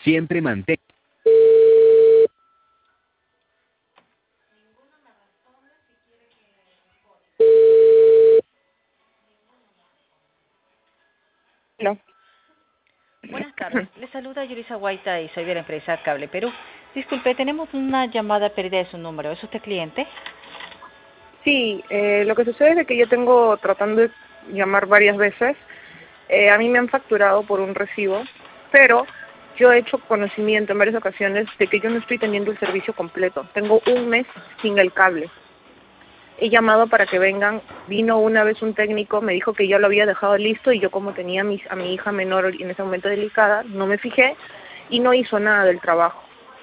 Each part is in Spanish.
Siempre mantén. No. Buenas tardes, le saluda Yurisa Guaita y soy de la empresa Cable Perú. Disculpe, tenemos una llamada perdida de su número. ¿Es usted cliente? Sí, lo que sucede es que yo tengo tratando de llamar varias veces. A mí me han facturado por un recibo, pero yo he hecho conocimiento en varias ocasiones de que yo no estoy teniendo el servicio completo. Tengo un mes sin el cable. He llamado para que vengan. Vino una vez un técnico, me dijo que ya lo había dejado listo y yo como tenía a mi hija menor en ese momento delicada, no me fijé y no hizo nada del trabajo.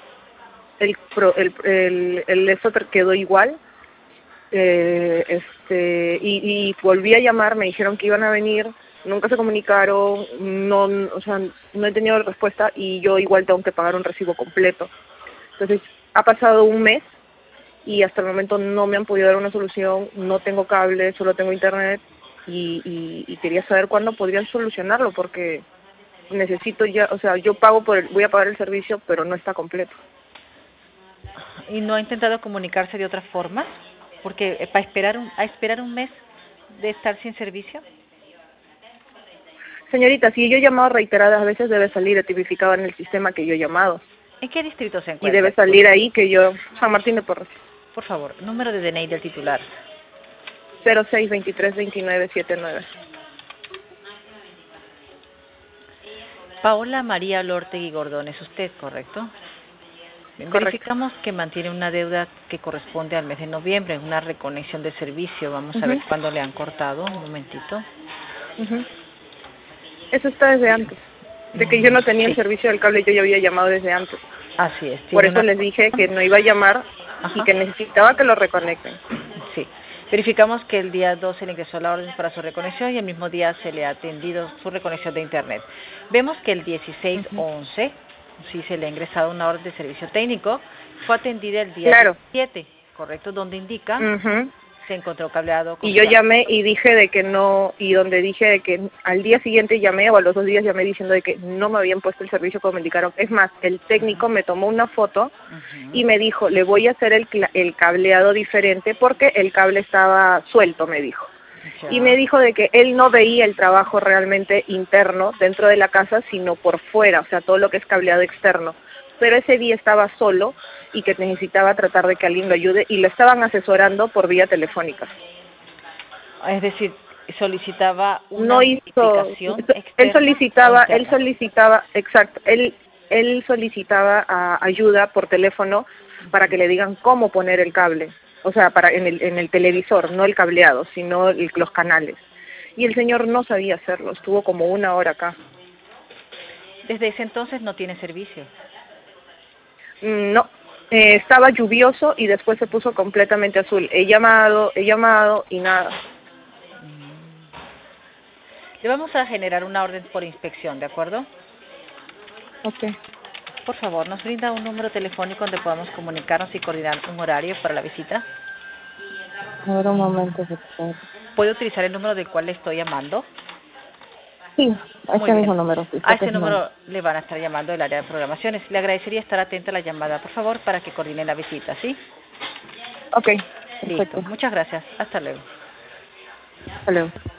El eso quedó igual. Y volví a llamar, me dijeron que iban a venir, nunca se comunicaron, o sea, no he tenido respuesta y yo igual tengo que pagar un recibo completo. Entonces, ha pasado un mes y hasta el momento no me han podido dar una solución, no tengo cable, solo tengo internet y quería saber cuándo podrían solucionarlo porque necesito ya, o sea, voy a pagar el servicio, pero no está completo. ¿Y no ha intentado comunicarse de otra forma? Porque para esperar un mes de estar sin servicio. Señorita, si yo he llamado reiteradas veces, debe salir tipificado en el sistema que yo he llamado. ¿En qué distrito se Y encuentra? debe salir ahí que yo, San Martín de Porres, Por favor, número de DNI del titular. 06232979. Paola María Lortegui Gordón, ¿es usted, correcto? Bien, Correcto. verificamos que mantiene una deuda que corresponde al mes de noviembre, una reconexión de servicio. Vamos a ver cuándo le han cortado. Un momentito. Eso está desde antes. De que yo no tenía el Sí, servicio del cable, yo ya había llamado desde antes. así es. Por Tiene eso una... les dije que no iba a llamar y Ajá. que necesitaba que lo reconecten. Sí. Verificamos que el día 12 le ingresó la orden para su reconexión y el mismo día se le ha atendido su reconexión de Internet. Vemos que el 16/11, sí se le ha ingresado una orden de servicio técnico, fue atendida el día Claro. 17, ¿correcto? Donde indica se encontró cableado Y yo completamente. llamé y dije de que no, y donde dije de que al día siguiente llamé o a los 2 días llamé diciendo de que no me habían puesto el servicio como me indicaron. Es más, el técnico me tomó una foto y me dijo, le voy a hacer el cableado diferente porque el cable estaba suelto, me dijo. Y me Ya. dijo de que él no veía el trabajo realmente interno dentro de la casa, sino por fuera, o sea, todo lo que es cableado externo. Pero ese día estaba solo y que necesitaba tratar de que alguien lo ayude y lo estaban asesorando por vía telefónica. Es decir, solicitaba una No hizo, verificación externa o él interna. solicitaba, exacto, él solicitaba ayuda por teléfono para que le digan cómo poner el cable, o sea, en el televisor, no el cableado, sino los canales. Y el señor no sabía hacerlo, estuvo como 1 hora acá. Desde ese entonces no tiene servicio. No, estaba lluvioso y después se puso completamente azul. He llamado y nada. Le vamos a generar una orden por inspección, ¿de acuerdo? Okay. Por favor, ¿nos brinda un número telefónico donde podamos comunicarnos y coordinar un horario para la visita? A ver un momento, por favor. ¿Puede utilizar el número del cual le estoy llamando? Sí, a Muy este mismo bien. número, sí, A está ese presionando. número le van a estar llamando del área de programaciones. Le agradecería estar atenta a la llamada, por favor, para que coordine la visita, ¿sí? Ok, Listo. perfecto. Muchas gracias. Hasta luego. Hasta luego.